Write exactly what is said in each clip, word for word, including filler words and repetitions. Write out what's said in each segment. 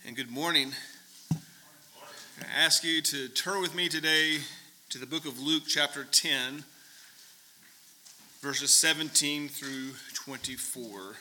And good morning. I ask you to turn with me today to the book of Luke chapter ten, verses seventeen through twenty-four,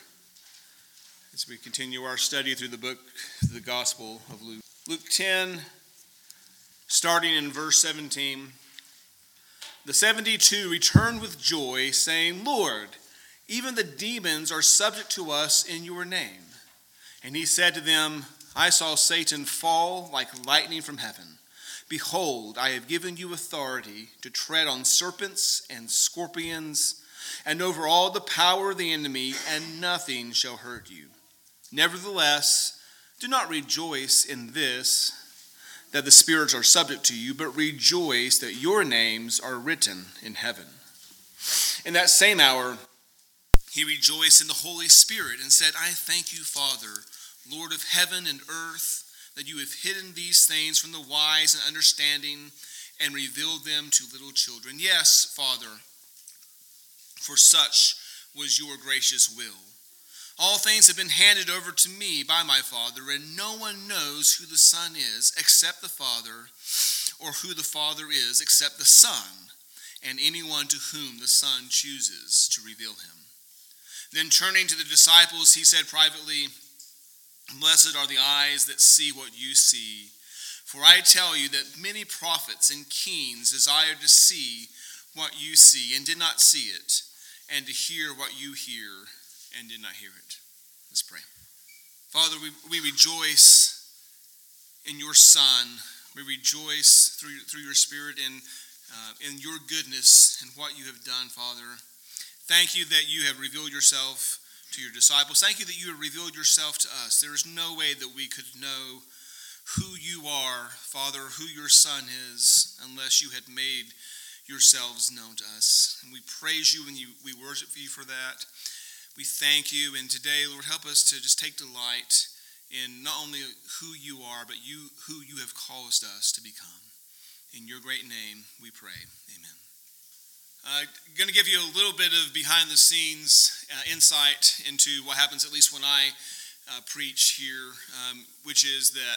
as we continue our study through the book, the Gospel of Luke. Luke ten, starting in verse seventeen. The seventy-two returned with joy, saying, "Lord, even the demons are subject to us in your name." And he said to them, "I saw Satan fall like lightning from heaven. Behold, I have given you authority to tread on serpents and scorpions, and over all the power of the enemy, and nothing shall hurt you. Nevertheless, do not rejoice in this, that the spirits are subject to you, but rejoice that your names are written in heaven." In that same hour, he rejoiced in the Holy Spirit and said, "I thank you, Father, Lord of heaven and earth, that you have hidden these things from the wise and understanding and revealed them to little children. Yes, Father, for such was your gracious will. All things have been handed over to me by my Father, and no one knows who the Son is except the Father, or who the Father is except the Son, and anyone to whom the Son chooses to reveal him." Then turning to the disciples, he said privately, "Blessed are the eyes that see what you see. For I tell you that many prophets and kings desired to see what you see and did not see it, and to hear what you hear and did not hear it." Let's pray. Father, we, we rejoice in your Son. We rejoice through, through your Spirit in, uh, in your goodness and what you have done, Father. Thank you that you have revealed yourself to your disciples. Thank you that you have revealed yourself to us. There is no way that we could know who you are, Father, who your Son is, unless you had made yourselves known to us. And we praise you and you, we worship you for that. We thank you. And today, Lord, help us to just take delight in not only who you are, but you who you have caused us to become. In your great name we pray. Amen. I'm uh, going to give you a little bit of behind-the-scenes uh, insight into what happens, at least when I uh, preach here, um, which is that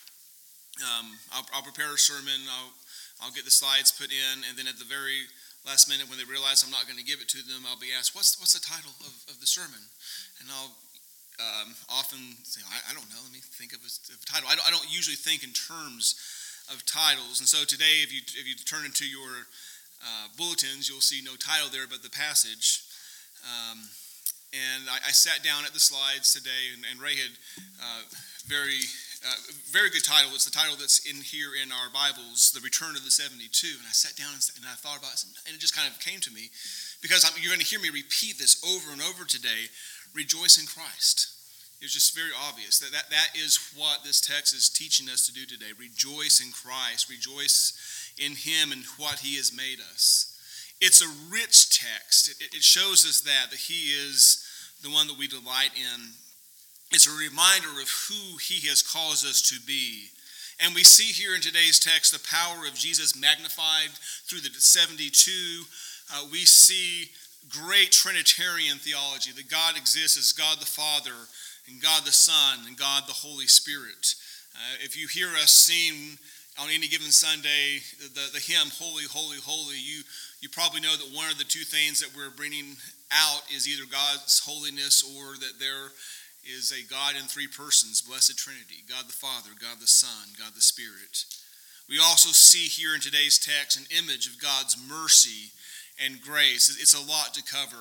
um, I'll, I'll prepare a sermon, I'll, I'll get the slides put in, and then at the very last minute, when they realize I'm not going to give it to them, I'll be asked, what's what's the title of, of the sermon? And I'll um, often say, I, I don't know, let me think of a, of a title. I don't, I don't usually think in terms of titles, and so today, if you if you turn into your Uh, bulletins, you'll see no title there but the passage. Um, and I, I sat down at the slides today, and, and Ray had uh, very uh, very good title. It's the title that's in here in our Bibles, The Return of the seventy-two. And I sat down and, and I thought about it, and it just kind of came to me, because I'm, you're going to hear me repeat this over and over today. Rejoice in Christ. It's just very obvious that, that that is what this text is teaching us to do today. Rejoice in Christ. Rejoice in him and what he has made us. It's a rich text. It, it shows us that, that he is the one that we delight in. It's a reminder of who he has caused us to be. And we see here in today's text the power of Jesus magnified through the seventy-two. Uh, we see great Trinitarian theology, that God exists as God the Father, and God the Son, and God the Holy Spirit. Uh, if you hear us sing on any given Sunday, the, the hymn, Holy, Holy, Holy, you, you probably know that one of the two things that we're bringing out is either God's holiness, or that there is a God in three persons, Blessed Trinity, God the Father, God the Son, God the Spirit. We also see here in today's text an image of God's mercy and grace. It's a lot to cover.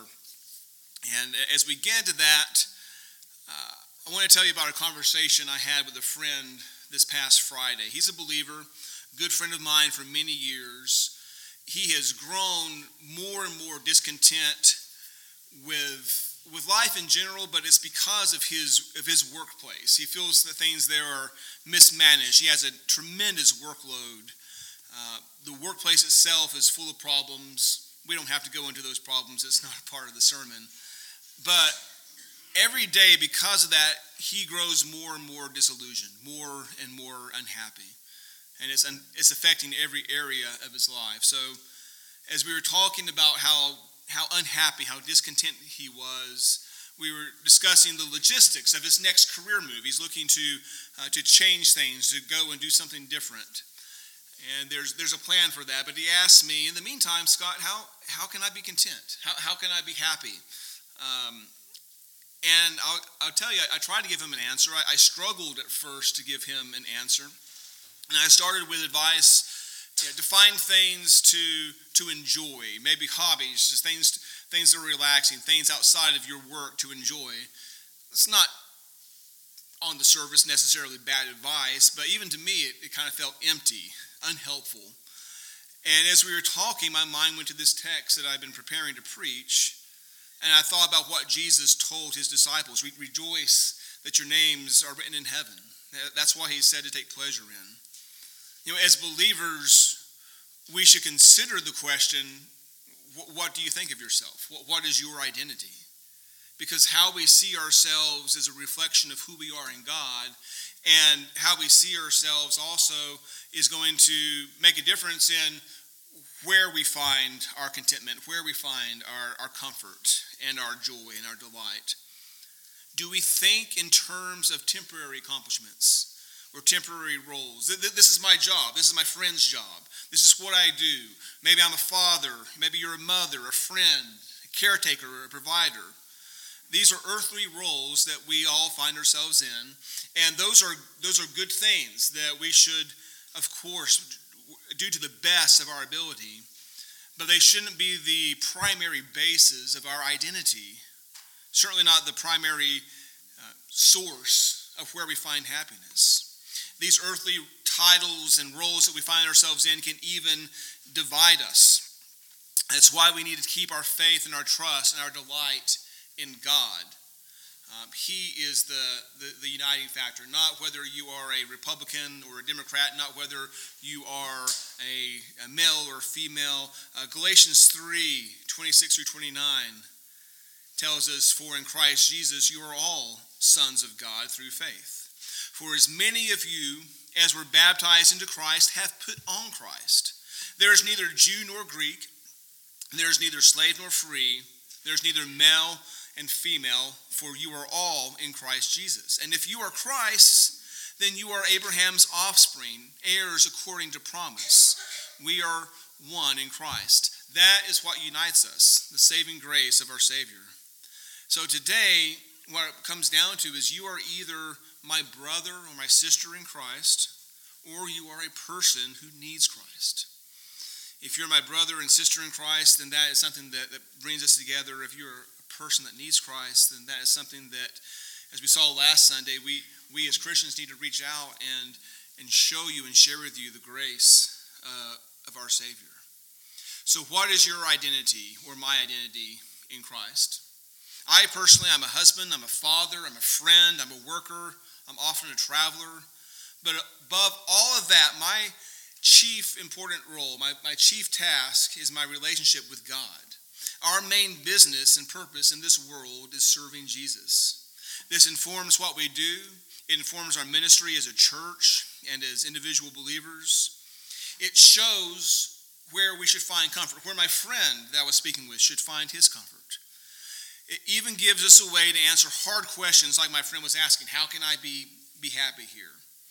And as we get into that, uh, I want to tell you about a conversation I had with a friend this past Friday. He's a believer, good friend of mine for many years. He has grown more and more discontent with, with life in general, but it's because of his, of his workplace. He feels that things there are mismanaged. He has a tremendous workload. Uh, the workplace itself is full of problems. We don't have to go into those problems. It's not a part of the sermon. But every day, because of that, he grows more and more disillusioned, more and more unhappy. And it's it's affecting every area of his life. So as we were talking about how, how unhappy, how discontent he was, we were discussing the logistics of his next career move. He's looking to uh, to change things, to go and do something different. And there's there's a plan for that. But he asked me, in the meantime, Scott, how how can I be content? How how can I be happy? Um, and I'll, I'll tell you, I, I tried to give him an answer. I, I struggled at first to give him an answer. And I started with advice, you know, to find things to to enjoy, maybe hobbies, just things things that are relaxing, things outside of your work to enjoy. It's not on the surface necessarily bad advice, but even to me, it, it kind of felt empty, unhelpful. And as we were talking, my mind went to this text that I've been preparing to preach, and I thought about what Jesus told his disciples. Re- Rejoice that your names are written in heaven. That's why he said to take pleasure in. You know, as believers, we should consider the question, what do you think of yourself? What is your identity? Because how we see ourselves is a reflection of who we are in God, and how we see ourselves also is going to make a difference in where we find our contentment, where we find our, our comfort and our joy and our delight. Do we think in terms of temporary accomplishments or temporary roles? This is my job. This is my friend's job. This is what I do. Maybe I'm a father. Maybe you're a mother, a friend, a caretaker, or a provider. These are earthly roles that we all find ourselves in, and those are those are good things that we should, of course, do to the best of our ability, but they shouldn't be the primary basis of our identity. Certainly not the primary uh, source of where we find happiness. These earthly titles and roles that we find ourselves in can even divide us. That's why we need to keep our faith and our trust and our delight in God. Um, he is the, the, the uniting factor, not whether you are a Republican or a Democrat, not whether you are a, a male or a female. Uh, Galatians three, twenty-six through twenty-nine tells us, for in Christ Jesus you are all sons of God through faith. For as many of you as were baptized into Christ have put on Christ. There is neither Jew nor Greek, there is neither slave nor free, there is neither male and female, for you are all in Christ Jesus. And if you are Christ's, then you are Abraham's offspring, heirs according to promise. We are one in Christ. That is what unites us, the saving grace of our Savior. So today, what it comes down to is you are either my brother or my sister in Christ, or you are a person who needs Christ. If you're my brother and sister in Christ, then that is something that, that brings us together. If you're a person that needs Christ, then that is something that, as we saw last Sunday, we, we as Christians need to reach out and, and show you and share with you the grace uh, of our Savior. So what is your identity or my identity in Christ? I personally, I'm a husband, I'm a father, I'm a friend, I'm a worker, I'm often a traveler. But above all of that, my chief important role, my, my chief task is my relationship with God. Our main business and purpose in this world is serving Jesus. This informs what we do. It informs our ministry as a church and as individual believers. It shows where we should find comfort, where my friend that I was speaking with should find his comfort. It even gives us a way to answer hard questions like my friend was asking, how can I be, be happy here?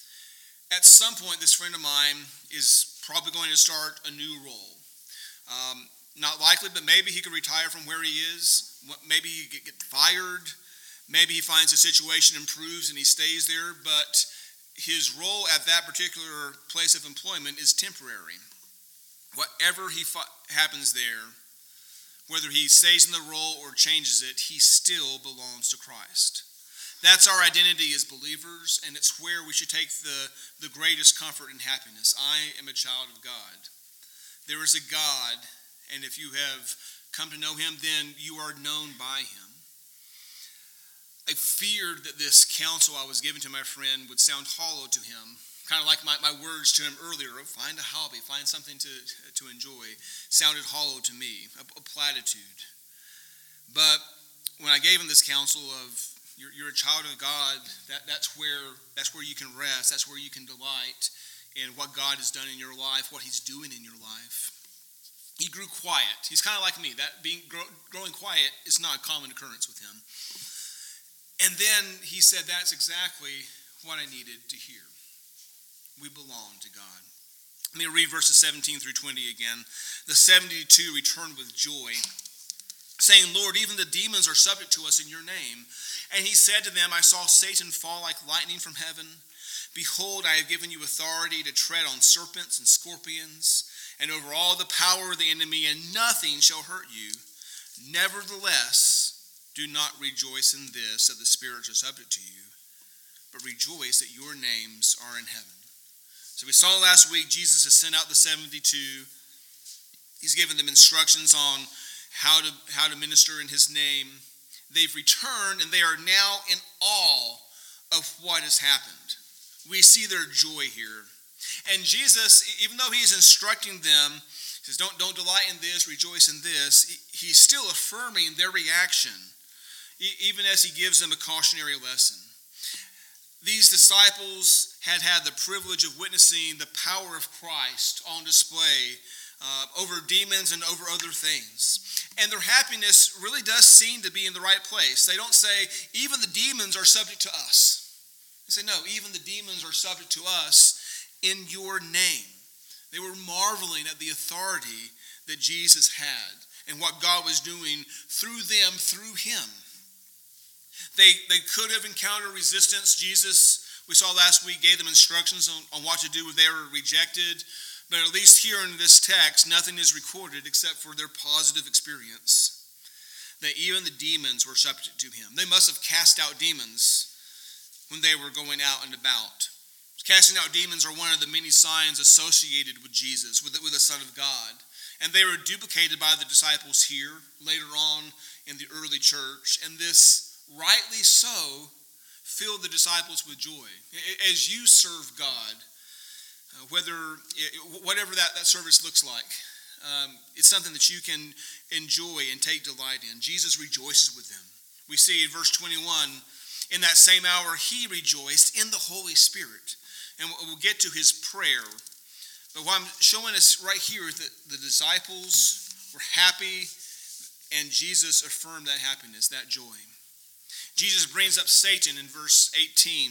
At some point, this friend of mine is probably going to start a new role. Um, not likely, but maybe he could retire from where he is. Maybe he could get fired. Maybe he finds the situation improves and he stays there, but his role at that particular place of employment is temporary. Whatever he fa- happens there, whether he stays in the role or changes it, he still belongs to Christ. That's our identity as believers, and it's where we should take the, the greatest comfort and happiness. I am a child of God. There is a God, and if you have come to know him, then you are known by him. I feared that this counsel I was giving to my friend would sound hollow to him, kind of like my, my words to him earlier, find a hobby, find something to, to enjoy, sounded hollow to me, a, a platitude. But when I gave him this counsel of, You're, you're a child of God. That, that's where that's where you can rest. That's where you can delight in what God has done in your life, what he's doing in your life. He grew quiet. He's kind of like me. That being grow, growing quiet is not a common occurrence with him. And then he said, that's exactly what I needed to hear. We belong to God. Let me read verses seventeen through twenty again. The seventy-two returned with joy, saying, Lord, even the demons are subject to us in your name. And he said to them, I saw Satan fall like lightning from heaven. Behold, I have given you authority to tread on serpents and scorpions, and over all the power of the enemy, and nothing shall hurt you. Nevertheless, do not rejoice in this, that the spirits are subject to you, but rejoice that your names are in heaven. So we saw last week, Jesus has sent out the seventy-two. He's given them instructions on how to, how to minister in his name. They've returned, and they are now in awe of what has happened. We see their joy here. And Jesus, even though he's instructing them, he says, don't, don't delight in this, rejoice in this, he's still affirming their reaction, even as he gives them a cautionary lesson. These disciples had had the privilege of witnessing the power of Christ on display uh, over demons and over other things. And their happiness really does seem to be in the right place. They don't say, even the demons are subject to us. They say, no, even the demons are subject to us in your name. They were marveling at the authority that Jesus had and what God was doing through them, through him. They, they could have encountered resistance. Jesus, we saw last week, gave them instructions on, on what to do if they were rejected. But at least here in this text, nothing is recorded except for their positive experience. That even the demons were subject to him. They must have cast out demons when they were going out and about. Casting out demons are one of the many signs associated with Jesus, with the, with the Son of God. And they were duplicated by the disciples here, later on in the early church. And this, rightly so, filled the disciples with joy. As you serve God, uh, whether whatever that, that service looks like, um, it's something that you can enjoy and take delight in. Jesus rejoices with them. We see in verse twenty-one, in that same hour, he rejoiced in the Holy Spirit. And we'll get to his prayer. But what I'm showing us right here is that the disciples were happy, and Jesus affirmed that happiness, that joy. Jesus brings up Satan in verse eighteen.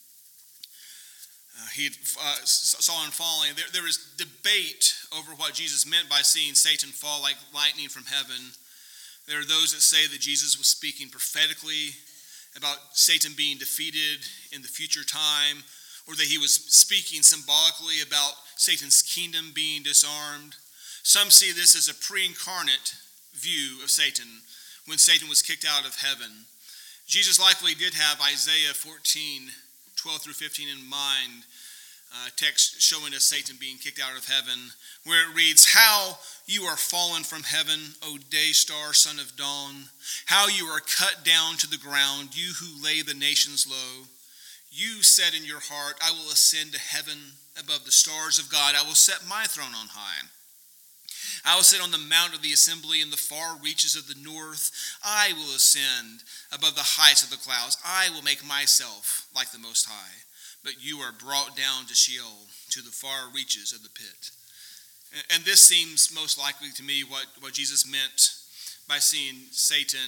Uh, he uh, saw him falling. There, there was debate over what Jesus meant by seeing Satan fall like lightning from heaven. There are those that say that Jesus was speaking prophetically about Satan being defeated in the future time, or that he was speaking symbolically about Satan's kingdom being disarmed. Some see this as a pre-incarnate view of Satan, when Satan was kicked out of heaven. Jesus likely did have Isaiah fourteen, twelve through fifteen in mind, uh, text showing us Satan being kicked out of heaven, where it reads, how you are fallen from heaven, O day star, son of dawn. How you are cut down to the ground, you who lay the nations low. You said in your heart, I will ascend to heaven above the stars of God. I will set my throne on high. I will sit on the mount of the assembly in the far reaches of the north. I will ascend above the heights of the clouds. I will make myself like the Most High. But you are brought down to Sheol, to the far reaches of the pit. And this seems most likely to me what, what Jesus meant by seeing Satan,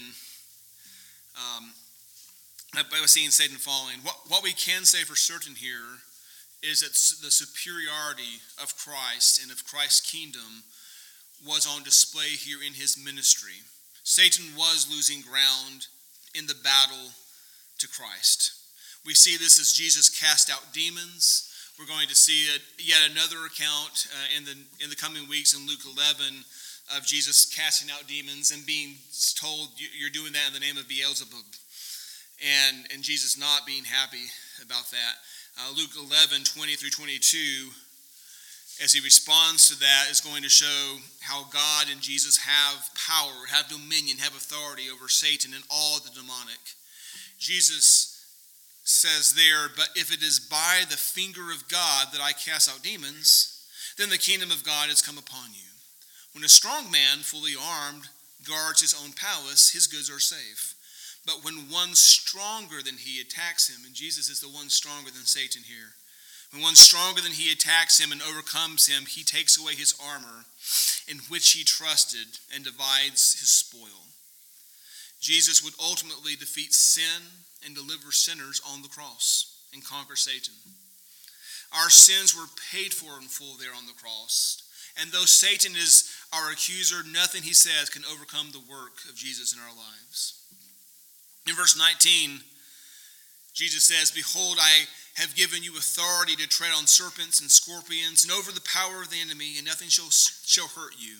um, by seeing Satan falling. What, what we can say for certain here is that the superiority of Christ and of Christ's kingdom was on display here in his ministry. Satan was losing ground in the battle to Christ. We see this as Jesus cast out demons. We're going to see it, yet another account uh, in the in the coming weeks in Luke eleven of Jesus casting out demons and being told, you're doing that in the name of Beelzebub. And, and Jesus not being happy about that. Uh, Luke eleven, twenty through twenty-two, as he responds to that, is going to show how God and Jesus have power, have dominion, have authority over Satan and all the demonic. Jesus says there, but if it is by the finger of God that I cast out demons, then the kingdom of God has come upon you. When a strong man, fully armed, guards his own palace, his goods are safe. But when one stronger than he attacks him, and Jesus is the one stronger than Satan here, when one stronger than he attacks him and overcomes him, he takes away his armor in which he trusted and divides his spoil. Jesus would ultimately defeat sin and deliver sinners on the cross and conquer Satan. Our sins were paid for in full there on the cross. And though Satan is our accuser, nothing he says can overcome the work of Jesus in our lives. In verse nineteen, Jesus says, "Behold, I have given you authority to tread on serpents and scorpions and over the power of the enemy, and nothing shall, shall hurt you."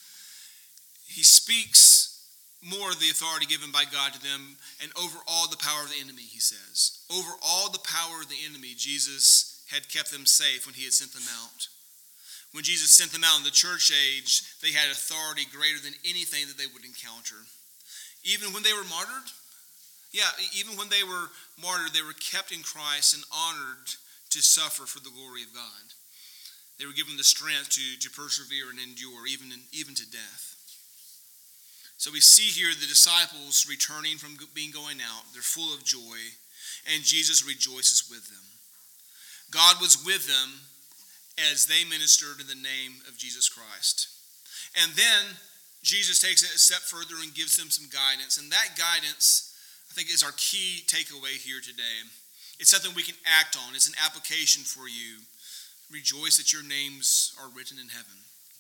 He speaks more of the authority given by God to them, and over all the power of the enemy, he says. Over all the power of the enemy, Jesus had kept them safe when he had sent them out. When Jesus sent them out in the church age, they had authority greater than anything that they would encounter. Even when they were martyred, yeah, even when they were martyred, they were kept in Christ and honored to suffer for the glory of God. They were given the strength to, to persevere and endure, even, in, even to death. So we see here the disciples returning from being going out. They're full of joy, and Jesus rejoices with them. God was with them as they ministered in the name of Jesus Christ. And then Jesus takes it a step further and gives them some guidance. And that guidance, I think, is our key takeaway here today. It's something we can act on. It's an application for you. Rejoice that your names are written in heaven.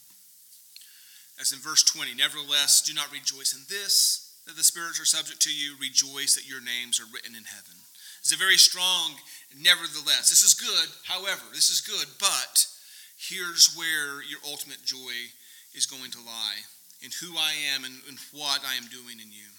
As in verse twenty, "Nevertheless, do not rejoice in this, that the spirits are subject to you. Rejoice that your names are written in heaven." It's a very strong nevertheless. This is good, however, this is good, but here's where your ultimate joy is going to lie, in who I am and, and what I am doing in you.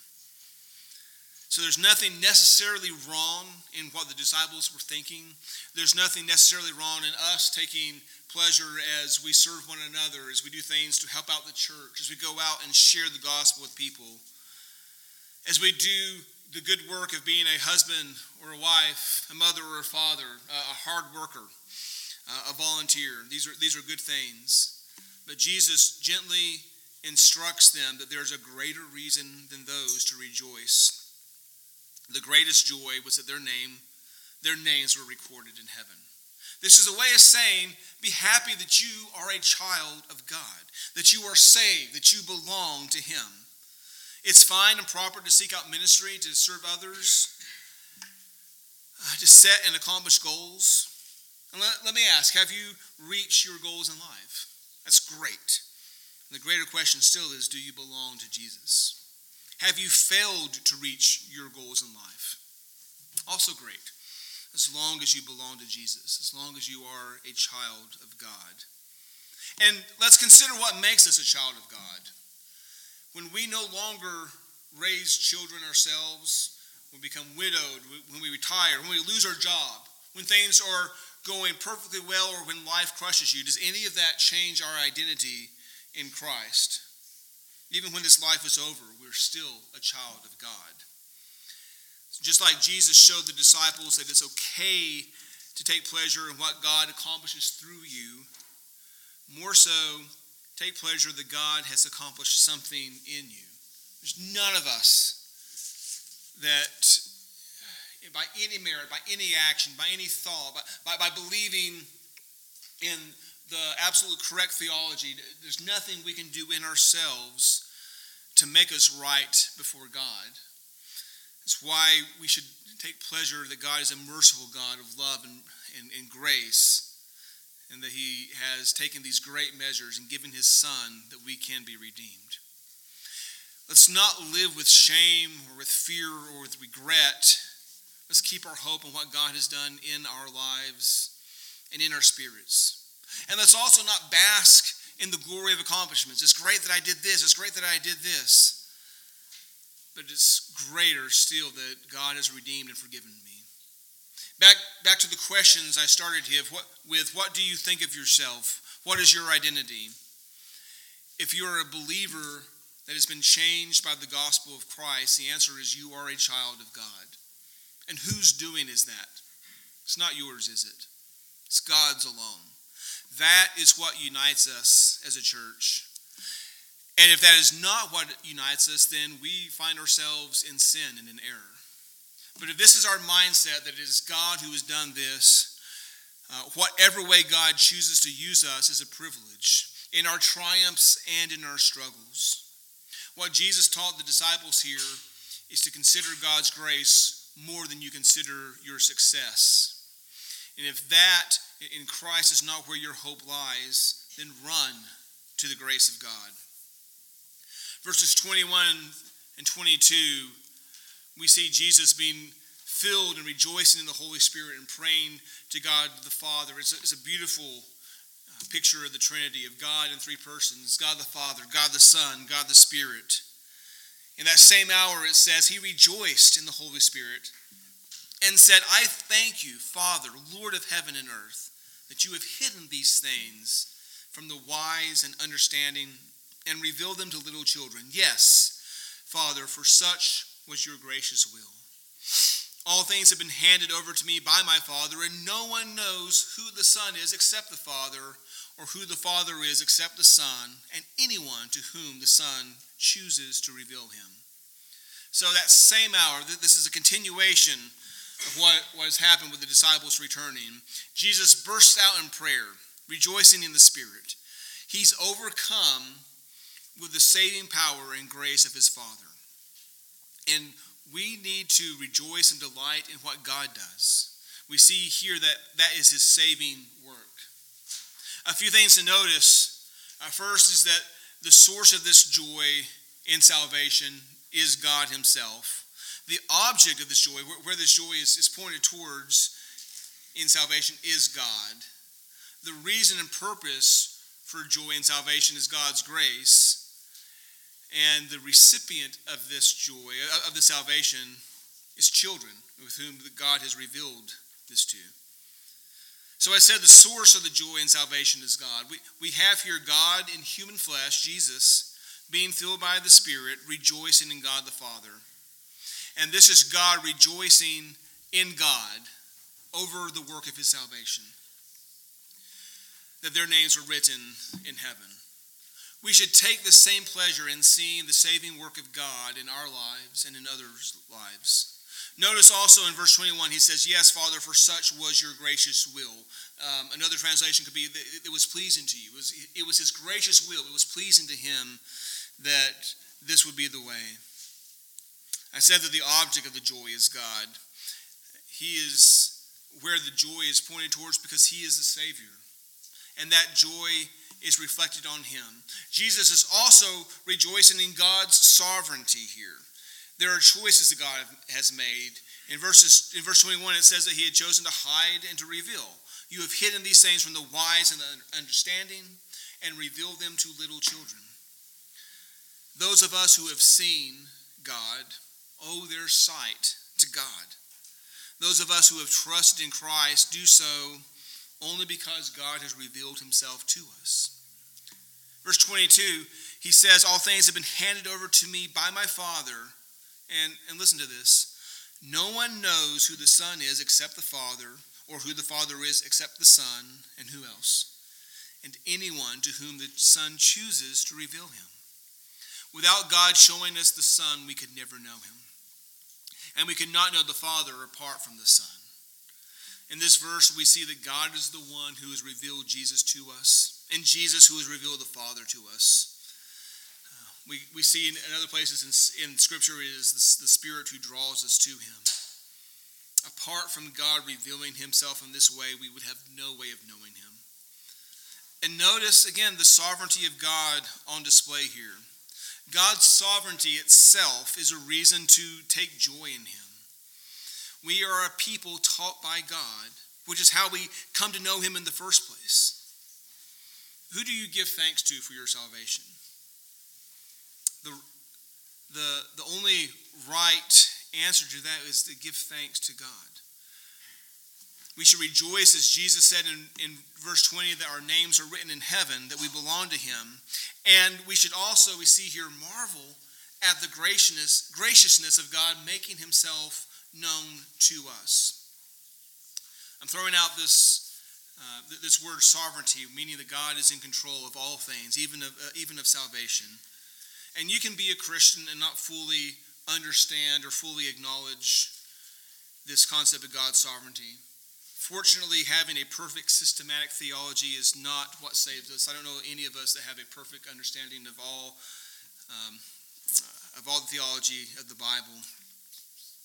So there's nothing necessarily wrong in what the disciples were thinking. There's nothing necessarily wrong in us taking pleasure as we serve one another, as we do things to help out the church, as we go out and share the gospel with people, as we do the good work of being a husband or a wife, a mother or a father, a hard worker, a volunteer. These are, these are good things. But Jesus gently instructs them that there's a greater reason than those to rejoice. The greatest joy was that their name, their names were recorded in heaven. This is a way of saying, be happy that you are a child of God, that you are saved, that you belong to him. It's fine and proper to seek out ministry, to serve others, uh, to set and accomplish goals. And let, let me ask, have you reached your goals in life? That's great. And the greater question still is, do you belong to Jesus? Have you failed to reach your goals in life? Also great. As long as you belong to Jesus, as long as you are a child of God. And let's consider what makes us a child of God. When we no longer raise children ourselves, when we become widowed, when we retire, when we lose our job, when things are going perfectly well, or when life crushes you, does any of that change our identity in Christ? Even when this life is over, we're still a child of God. Just like Jesus showed the disciples that it's okay to take pleasure in what God accomplishes through you, more so, take pleasure that God has accomplished something in you. There's none of us that, by any merit, by any action, by any thought, by, by, by believing in the absolute correct theology, there's nothing we can do in ourselves to make us right before God. It's why we should take pleasure that God is a merciful God of love and, and, and grace, and that he has taken these great measures and given his Son that we can be redeemed. Let's not live with shame or with fear or with regret. Let's keep our hope on what God has done in our lives and in our spirits. And let's also not bask in the glory of accomplishments. It's great that I did this. It's great that I did this. But it's greater still that God has redeemed and forgiven me. Back, back to the questions I started here what, with, what do you think of yourself? What is your identity? If you're a believer that has been changed by the gospel of Christ, the answer is you are a child of God. And whose doing is that? It's not yours, is it? It's God's alone. That is what unites us as a church. And if that is not what unites us, then we find ourselves in sin and in error. But if this is our mindset, that it is God who has done this, uh, whatever way God chooses to use us is a privilege, in our triumphs and in our struggles. What Jesus taught the disciples here is to consider God's grace more than you consider your success. And if that in Christ is not where your hope lies, then run to the grace of God. Verses twenty-one and twenty-two, we see Jesus being filled and rejoicing in the Holy Spirit and praying to God the Father. It's a, it's a beautiful uh, picture of the Trinity, of God in three persons, God the Father, God the Son, God the Spirit. In that same hour, it says, he rejoiced in the Holy Spirit and said, I thank you, Father, Lord of heaven and earth, that you have hidden these things from the wise and understanding and revealed them to little children. Yes, Father, for such was your gracious will. All things have been handed over to me by my Father, and no one knows who the Son is except the Father, or who the Father is except the Son, and anyone to whom the Son chooses to reveal him. So that same hour, this is a continuation of what, what has happened with the disciples returning. Jesus bursts out in prayer, rejoicing in the Spirit. He's overcome with the saving power and grace of his Father. And we need to rejoice and delight in what God does. We see here that that is his saving work. A few things to notice. Uh, first is that the source of this joy in salvation is God himself. The object of this joy, where, where this joy is, is pointed towards in salvation, is God. The reason and purpose for joy in salvation is God's grace. And the recipient of this joy, of the salvation, is children with whom God has revealed this to. So I said the source of the joy in salvation is God. We, we have here God in human flesh, Jesus, being filled by the Spirit, rejoicing in God the Father. And this is God rejoicing in God over the work of his salvation, that their names were written in heaven. We should take the same pleasure in seeing the saving work of God in our lives and in others' lives. Notice also in verse twenty-one, he says, yes, Father, for such was your gracious will. Um, another translation could be, that it was pleasing to you. It was, it was his gracious will. It was pleasing to him that this would be the way. I said that the object of the joy is God. He is where the joy is pointed towards because he is the Savior. And that joy is reflected on him. Jesus is also rejoicing in God's sovereignty here. There are choices that God has made. In, verses, in verse twenty-one, it says that he had chosen to hide and to reveal. You have hidden these things from the wise and the understanding and revealed them to little children. Those of us who have seen God owe their sight to God. Those of us who have trusted in Christ do so only because God has revealed himself to us. Verse twenty-two, he says, all things have been handed over to me by my Father. And, and listen to this. No one knows who the Son is except the Father, or who the Father is except the Son, and who else? And anyone to whom the Son chooses to reveal him. Without God showing us the Son, we could never know him. And we could not know the Father apart from the Son. In this verse, we see that God is the one who has revealed Jesus to us, and Jesus who has revealed the Father to us. Uh, we, we see in, in other places in, in Scripture, it is the, the Spirit who draws us to him. Apart from God revealing himself in this way, we would have no way of knowing him. And notice, again, the sovereignty of God on display here. God's sovereignty itself is a reason to take joy in him. We are a people taught by God, which is how we come to know him in the first place. Who do you give thanks to for your salvation? The, the, the only right answer to that is to give thanks to God. We should rejoice, as Jesus said in, in verse twenty, that our names are written in heaven, that we belong to him. And we should also, we see here, marvel at the graciousness, graciousness of God making himself known to us. I'm throwing out this uh, this word sovereignty, meaning that God is in control of all things, even of uh, even of salvation. And you can be a Christian and not fully understand or fully acknowledge this concept of God's sovereignty. Fortunately, having a perfect systematic theology is not what saves us. I don't know any of us that have a perfect understanding of all um, of all the theology of the Bible.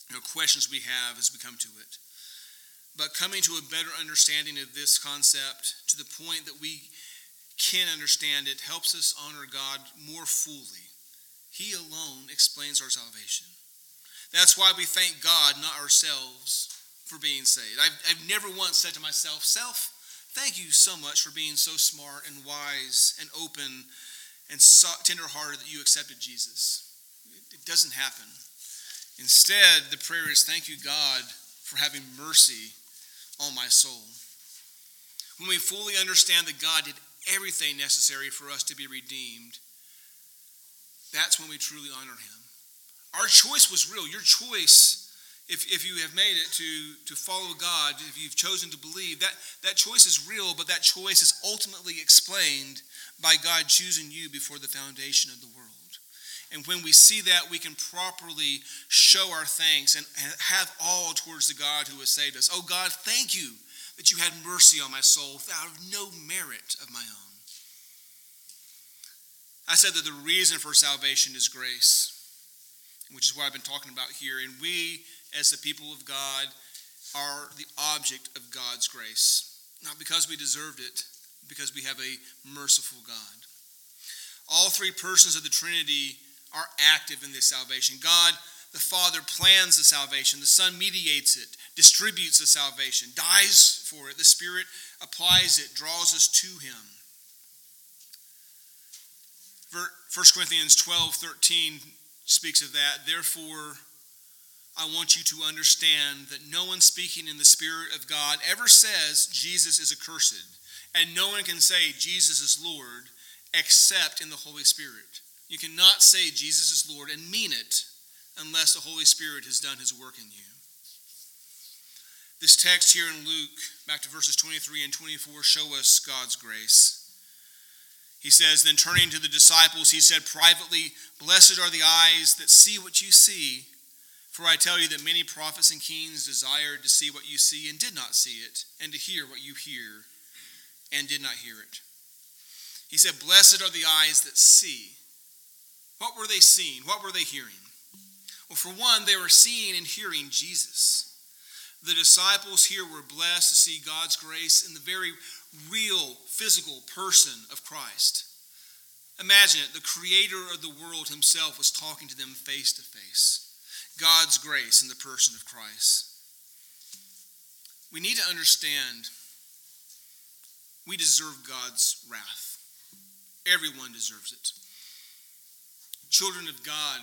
or questions we have as we come to it. But coming to a better understanding of this concept to the point that we can understand it helps us honor God more fully. He alone explains our salvation. That's why we thank God, not ourselves, for being saved. I've, I've never once said to myself, self, thank you so much for being so smart and wise and open and so tender-hearted that you accepted Jesus. It, it doesn't happen. Instead, the prayer is, thank you, God, for having mercy on my soul. When we fully understand that God did everything necessary for us to be redeemed, that's when we truly honor him. Our choice was real. Your choice, if, if you have made it to, to follow God, if you've chosen to believe, that, that choice is real, but that choice is ultimately explained by God choosing you before the foundation of the world. And when we see that, we can properly show our thanks and have all towards the God who has saved us. Oh God, thank you that you had mercy on my soul out of no merit of my own. I said that the reason for salvation is grace, which is what I've been talking about here. And we, as the people of God, are the object of God's grace. Not because we deserved it, because we have a merciful God. All three persons of the Trinity are active in this salvation. God, the Father, plans the salvation. The Son mediates it, distributes the salvation, dies for it. The Spirit applies it, draws us to him. First Corinthians twelve thirteen speaks of that. Therefore, I want you to understand that no one speaking in the Spirit of God ever says Jesus is accursed, and no one can say Jesus is Lord except in the Holy Spirit. You cannot say Jesus is Lord and mean it unless the Holy Spirit has done his work in you. This text here in Luke, back to verses twenty-three and twenty-four, show us God's grace. He says, then turning to the disciples, he said privately, blessed are the eyes that see what you see. For I tell you that many prophets and kings desired to see what you see and did not see it, and to hear what you hear and did not hear it. He said, blessed are the eyes that see. What were they seeing? What were they hearing? Well, for one, they were seeing and hearing Jesus. The disciples here were blessed to see God's grace in the very real, physical person of Christ. Imagine it, the creator of the world himself was talking to them face to face. God's grace in the person of Christ. We need to understand we deserve God's wrath. Everyone deserves it. Children of God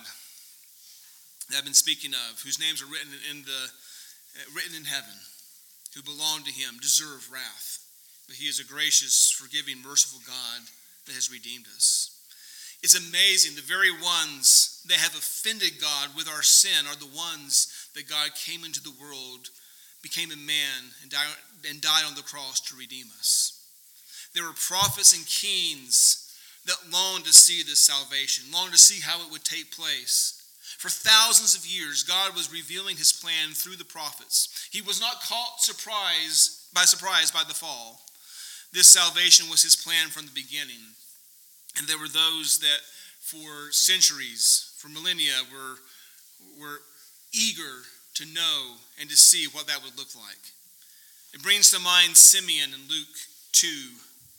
that I've been speaking of, whose names are written in the written in heaven, who belong to him, deserve wrath. But he is a gracious, forgiving, merciful God that has redeemed us. It's amazing. The very ones that have offended God with our sin are the ones that God came into the world, became a man, and died, and died on the cross to redeem us. There were prophets and kings that longed to see this salvation, longed to see how it would take place. For thousands of years, God was revealing his plan through the prophets. He was not caught surprise, by surprise by the fall. This salvation was his plan from the beginning. And there were those that for centuries, for millennia, were, were eager to know and to see what that would look like. It brings to mind Simeon in Luke two,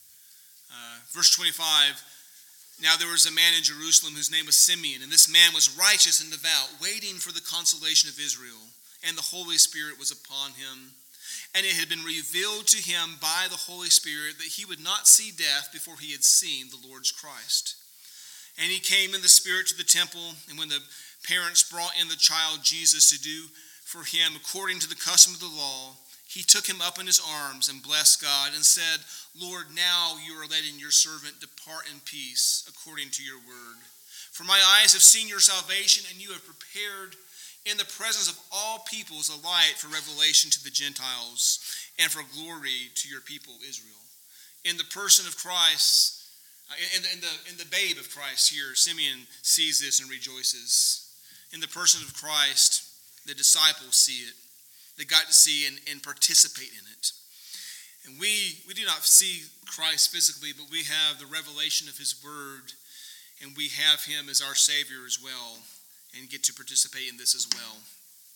uh, verse twenty-five. Now there was a man in Jerusalem whose name was Simeon, and this man was righteous and devout, waiting for the consolation of Israel, and the Holy Spirit was upon him. And it had been revealed to him by the Holy Spirit that he would not see death before he had seen the Lord's Christ. And he came in the Spirit to the temple, and when the parents brought in the child Jesus to do for him according to the custom of the law, he took him up in his arms and blessed God and said, Lord, now you are letting your servant depart in peace according to your word. For my eyes have seen your salvation, and you have prepared in the presence of all peoples a light for revelation to the Gentiles and for glory to your people Israel. In the person of Christ, in the, in the, in the babe of Christ here, Simeon sees this and rejoices. In the person of Christ, the disciples see it. They got to see and, and participate in it. And we, we do not see Christ physically, but we have the revelation of his word, and we have him as our Savior as well, and get to participate in this as well.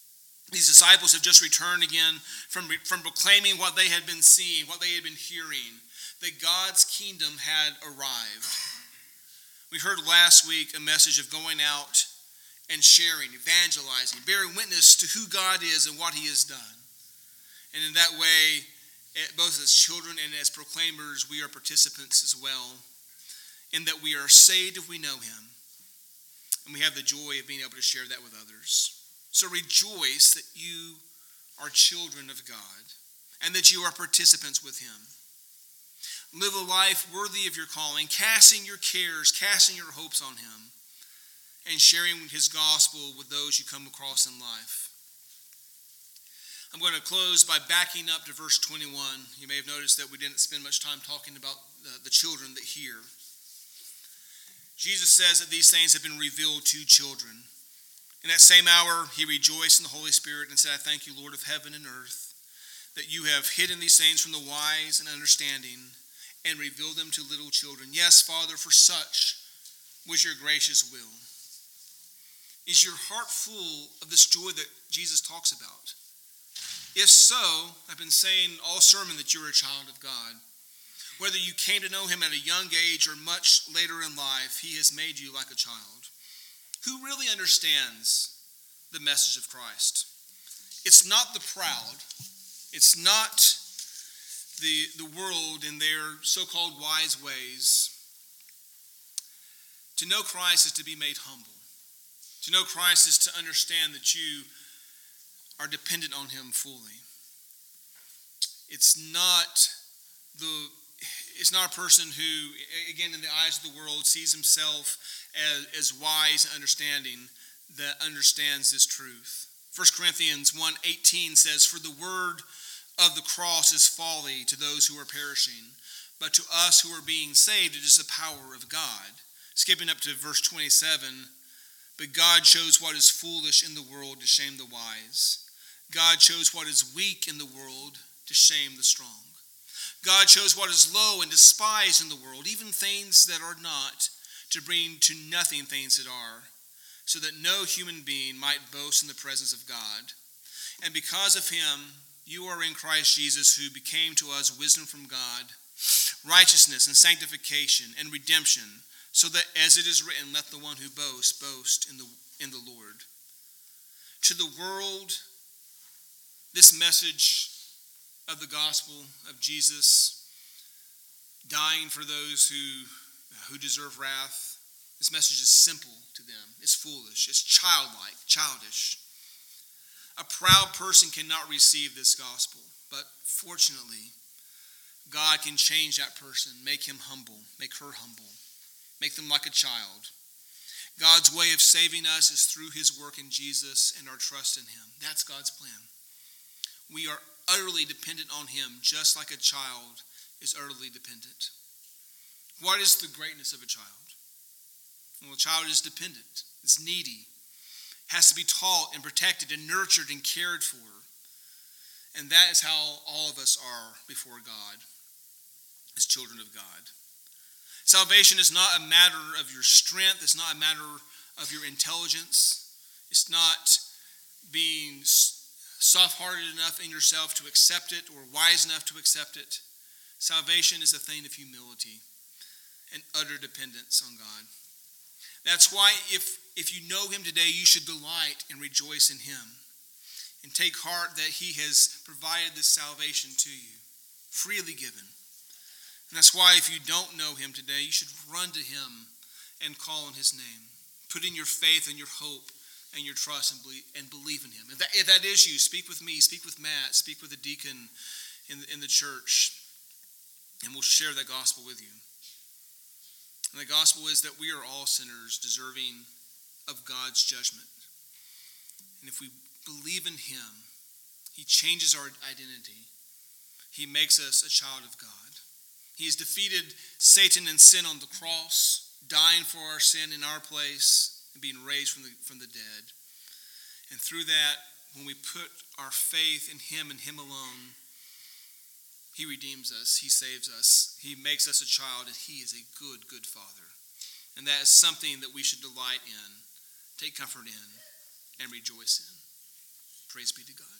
These disciples have just returned again from, from proclaiming what they had been seeing, what they had been hearing, that God's kingdom had arrived. We heard last week a message of going out and sharing, evangelizing, bearing witness to who God is and what he has done. And in that way, both as children and as proclaimers, we are participants as well, in that we are saved if we know him. And we have the joy of being able to share that with others. So rejoice that you are children of God and that you are participants with him. Live a life worthy of your calling, casting your cares, casting your hopes on him, and sharing his gospel with those you come across in life. I'm going to close by backing up to verse twenty-one. You may have noticed that we didn't spend much time talking about the, the children that hear. Jesus says that these things have been revealed to children. In that same hour, he rejoiced in the Holy Spirit and said, I thank you, Lord of heaven and earth, that you have hidden these things from the wise and understanding and revealed them to little children. Yes, Father, for such was your gracious will. Is your heart full of this joy that Jesus talks about? If so, I've been saying all sermon that you're a child of God. Whether you came to know him at a young age or much later in life, he has made you like a child. Who really understands the message of Christ? It's not the proud. It's not the, the world in their so-called wise ways. To know Christ is to be made humble. To know Christ is to understand that you are dependent on him fully. It's not the It's not a person who, again, in the eyes of the world, sees himself as, as wise and understanding, that understands this truth. First Corinthians one eighteen says, for the word of the cross is folly to those who are perishing, but to us who are being saved, it is the power of God. Skipping up to verse twenty-seven, but God chose what is foolish in the world to shame the wise. God chose what is weak in the world to shame the strong. God chose what is low and despised in the world, even things that are not, to bring to nothing things that are, so that no human being might boast in the presence of God. And because of him, you are in Christ Jesus, who became to us wisdom from God, righteousness and sanctification and redemption, so that as it is written, let the one who boasts boast in the, in the Lord. To the world, this message of the gospel of Jesus dying for those who, who deserve wrath, this message is simple to them. It's foolish. It's childlike, childish. A proud person cannot receive this gospel, but fortunately, God can change that person, make him humble, make her humble, make them like a child. God's way of saving us is through his work in Jesus and our trust in him. That's God's plan. We are utterly dependent on him, just like a child is utterly dependent. What is the greatness of a child? Well, a child is dependent. It's needy. Has to be taught and protected and nurtured and cared for. And that is how all of us are before God, as children of God. Salvation is not a matter of your strength. It's not a matter of your intelligence. It's not being soft-hearted enough in yourself to accept it or wise enough to accept it. Salvation is a thing of humility and utter dependence on God. That's why if, if you know him today, you should delight and rejoice in him and take heart that he has provided this salvation to you, freely given. And that's why if you don't know him today, you should run to him and call on his name. Put in your faith and your hope and your trust and believe, and believe in him. If that, if that is you, speak with me, speak with Matt, speak with a deacon in, in the church, and we'll share that gospel with you. And the gospel is that we are all sinners deserving of God's judgment. And if we believe in him, he changes our identity. He makes us a child of God. He has defeated Satan and sin on the cross, dying for our sin in our place and being raised from the, from the dead. And through that, when we put our faith in him and him alone, he redeems us, he saves us, he makes us a child, and he is a good, good father. And that is something that we should delight in, take comfort in, and rejoice in. Praise be to God.